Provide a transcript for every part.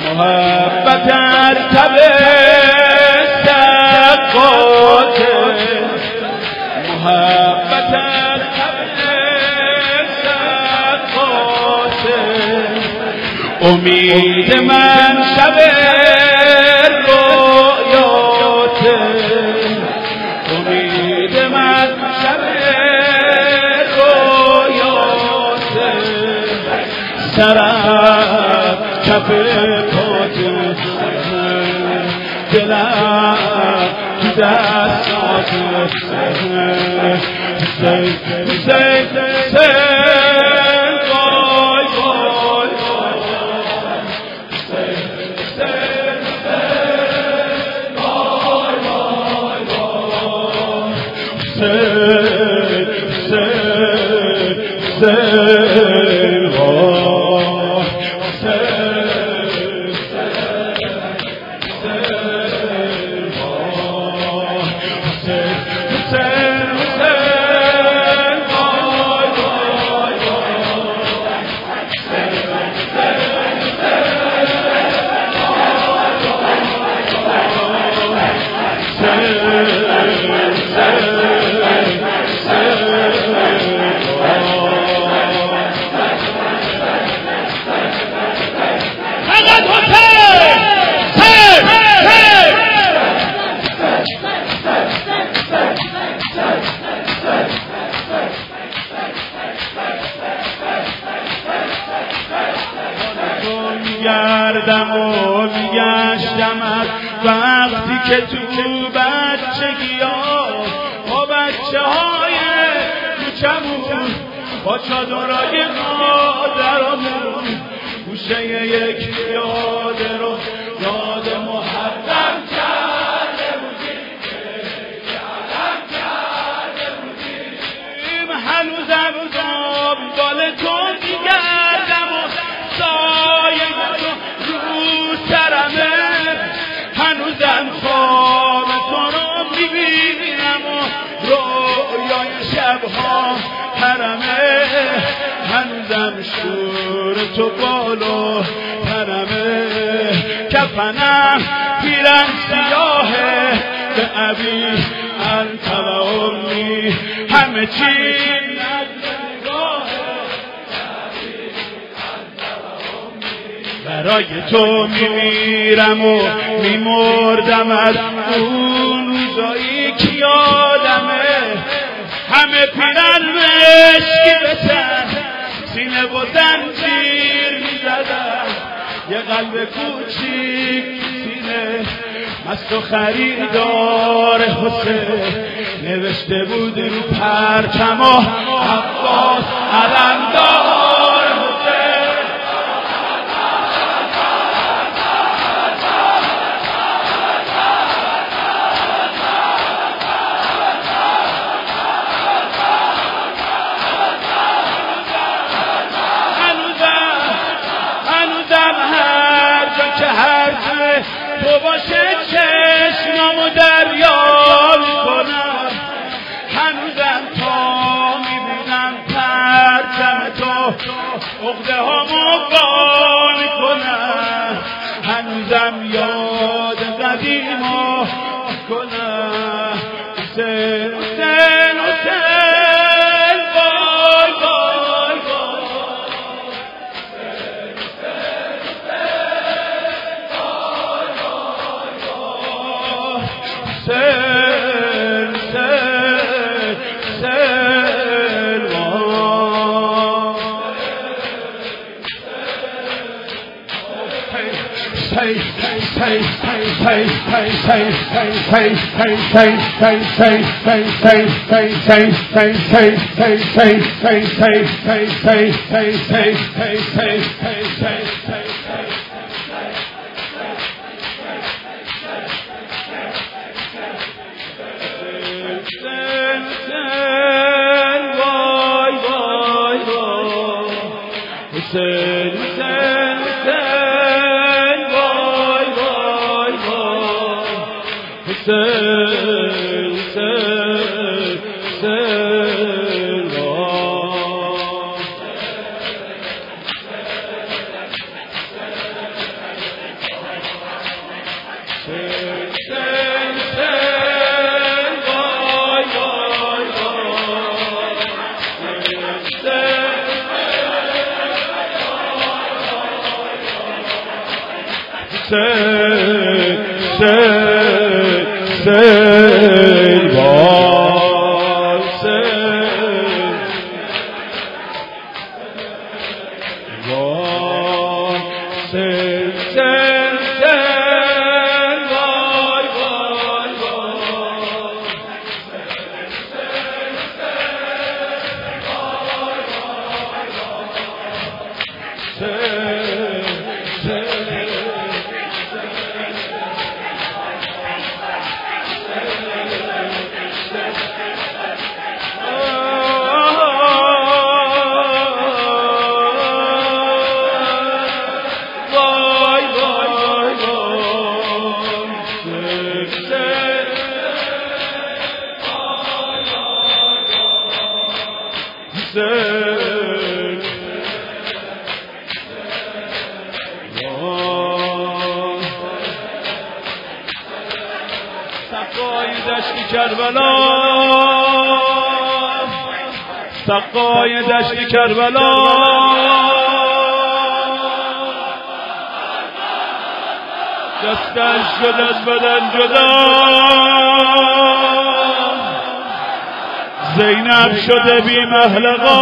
محبت از تب سقاطه، محبت از تب سقاطه، امید من شب رویاته، امید من شب رویاته، سرم کف پاته، دلم تو دستاته، حسین حسین حسین وای وای حسین حسین حسین وای وای حسین حسین حسین وای گردم و میگشتم از وقتی که تو بچگی ها با بچه های کوچمون با چادرای مادرمون گوشه یک یاد رو یاد محرم کرده بودیم، یادم کرده بودیم، هنوزم دنبال تو میگردم و سایه تو رو سرمه، هنوزم خواب تو رو میبینم و رویای شبها پرمه، هنوزم شور تو بالو پرمه، کفنم پیرن سیاهه به ابی انت و امی، همه چی برای تو میمیرم و میمردم، از اون روزایی که یادمه همه پیرن مشکی بسن سینه و زنجیر میزدن، یه قلب کوچیک سینه مست و خریدار حسین، نوشته بود رو پرچم و عباس علمدار حسین، تو باشه چشمامو دریا میکنم، هنوزم تا میبینم پرچم تو عقده هامو با میکنم، هنوزم یاد قدیما میکنم، حسین حسین حسین وای وای سل سل سل Hüseyin, Hüseyin, Hüseyin, vay vay vay. Hüseyin, Hüseyin, Hüseyin, vay. سقای دشت کربلا دستش شد از بدن جدا زینب شده بی محلقا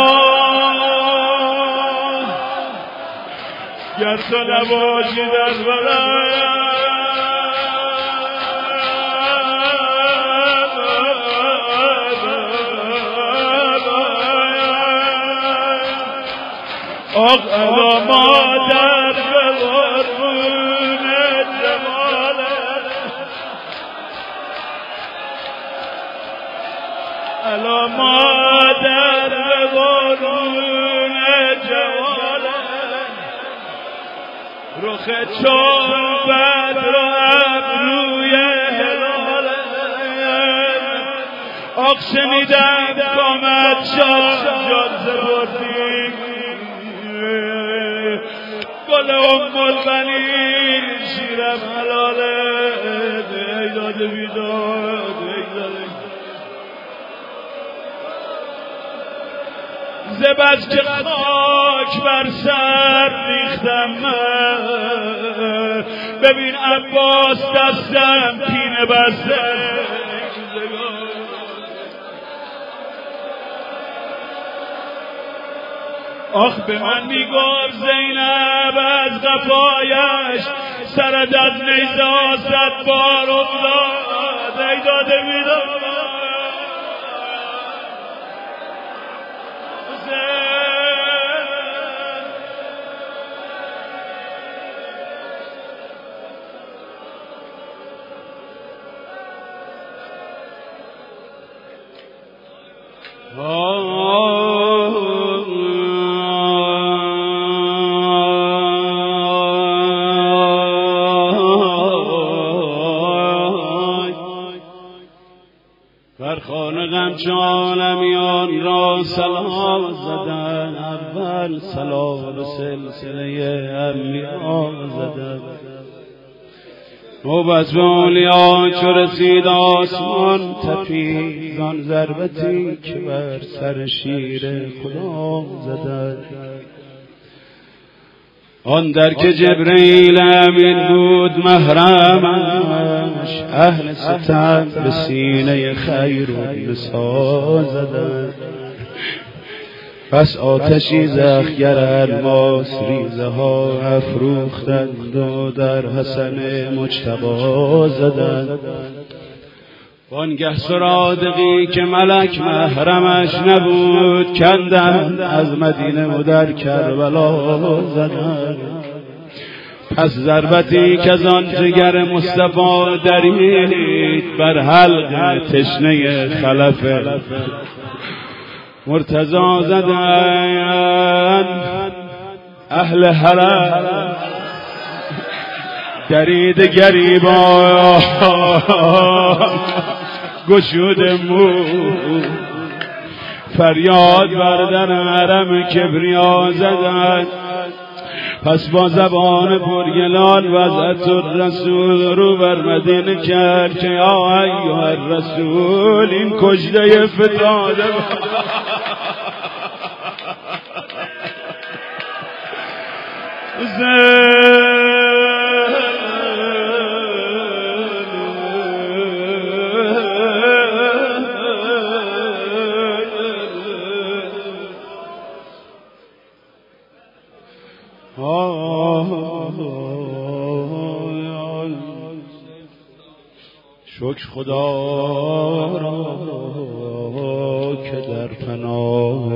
گر تو نباشی در بدن آق الا مادر به قربون جمالت الا مادر به قربون جمالت رخ چون بدر و ابروی هلالت آق شنیدم کامد شاه جان زبردی گل ام البنین شیرم حلاله ایداد بیداد زبز که خاک بر سر ریختم من ببین عباس دستم پینه بسته آخ به من میگفت زینب از قفایش سرد از نیزه 100 بار افتاد ای داده میداد بر خانقم عالمیان را سلام زدن اول سلام سلسله انبیا زدن نوبت به اولیا چو رسید آسمان تپید آن ضربتی که بر سر شیر خدا زدن آن در که جبرئیل امین بود محرمش اهل ستم به سینه خیر و نسا زدن پس آتشی زخگر الماس ریزه ها افروختند و در حسن مجتبی زدند وانگه سرادقی که ملک محرمش نبود کندند از مدینه و در کربلا زدند پس ضربتی که از آن جگر مصطفی درید بر حلق تشنه خلف مرتضی زدند اهل حرم درید گریبان گشود مو فریاد بردن حرم کبریا زدند پس با زبان پرگلال وضعت الرسول رو بر مدینه کرد که یا ایها الرسول این کشته فتاده زد شکر خدا را که در پناه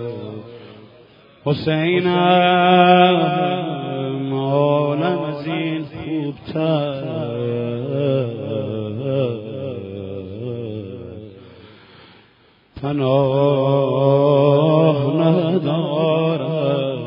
حسینم عالم از این خوبتر پناه ندارد.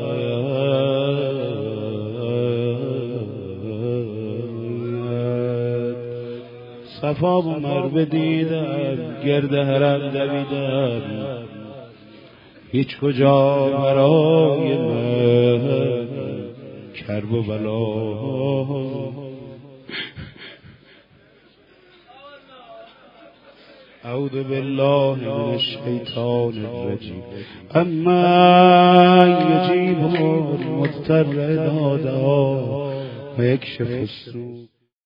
صفا و مروه دیدم، گرد حرم دویدم، هیچ کجا برای من کرب و بلا. اعوذ بالله من الشیطان الرجیم. اما یجیب المضطر اذا دعا و یکشف السوء.